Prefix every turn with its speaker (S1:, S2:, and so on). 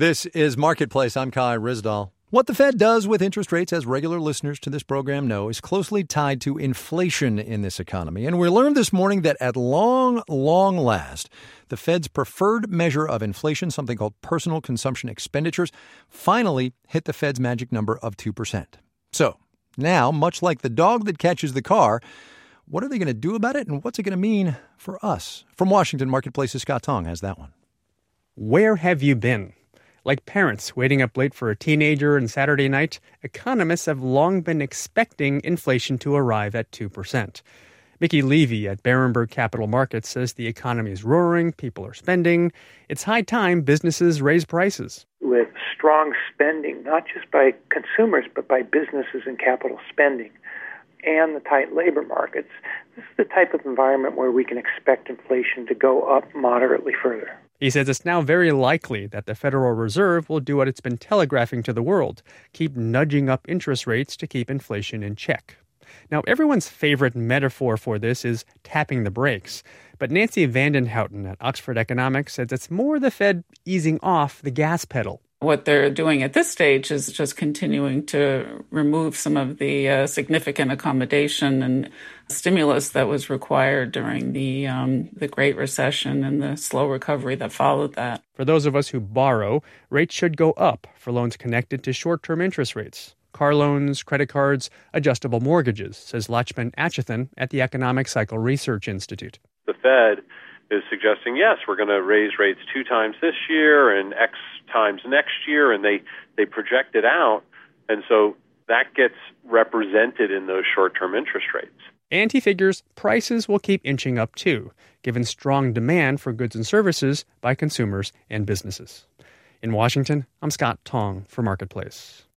S1: This is Marketplace. I'm Kai Ryssdal. What the Fed does with interest rates, as regular listeners to this program know, is closely tied to inflation in this economy. And we learned this morning that at long last, the Fed's preferred measure of inflation, something called personal consumption expenditures, finally hit the Fed's magic number of 2%. So now, much like the dog that catches the car, what are they going to do about it, and what's it going to mean for us? From Washington, Marketplace's Scott Tong has that one.
S2: Where have you been? Like parents waiting up late for a teenager on Saturday night, economists have long been expecting inflation to arrive at 2%. Mickey Levy at Berenberg Capital Markets says the economy is roaring, people are spending. It's high time businesses raise prices.
S3: With strong spending, not just by consumers, but by businesses and capital spending, and the tight labor markets, this is the type of environment where we can expect inflation to go up moderately further.
S2: He says it's now very likely that the Federal Reserve will do what it's been telegraphing to the world, keep nudging up interest rates to keep inflation in check. Now, everyone's favorite metaphor for this is tapping the brakes, but Nancy Vandenhouten at Oxford Economics says it's more the Fed easing off the gas pedal.
S4: What they're doing at this stage is just continuing to remove some of the significant accommodation and stimulus that was required during the Great Recession and the slow recovery that followed that.
S2: For those of us who borrow, rates should go up for loans connected to short-term interest rates. Car loans, credit cards, adjustable mortgages, says Lachman Achuthan at the Economic Cycle Research Institute.
S5: The Fed is suggesting, yes, we're going to raise rates 2 times this year and X times next year, and they project it out, and so that gets represented in those short-term interest rates.
S2: And he figures prices will keep inching up too, given strong demand for goods and services by consumers and businesses. In Washington, I'm Scott Tong for Marketplace.